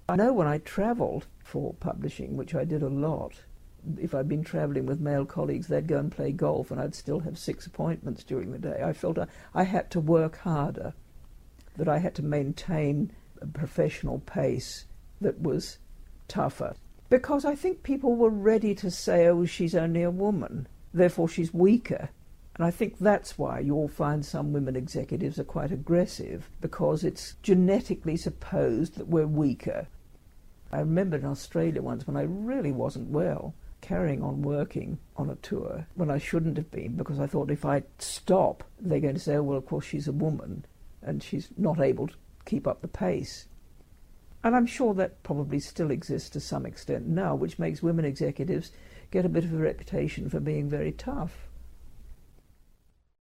I know when I travelled for publishing, which I did a lot, if I'd been travelling with male colleagues, they'd go and play golf and I'd still have 6 appointments during the day. I felt I had to work harder, that I had to maintain a professional pace that was tougher. Because I think people were ready to say, oh, she's only a woman, therefore she's weaker. And I think that's why you'll find some women executives are quite aggressive, because it's genetically supposed that we're weaker. I remember in Australia once when I really wasn't well, carrying on working on a tour when I shouldn't have been, because I thought if I stop, they're going to say, oh, well, of course she's a woman and she's not able to keep up the pace. And I'm sure that probably still exists to some extent now, which makes women executives get a bit of a reputation for being very tough.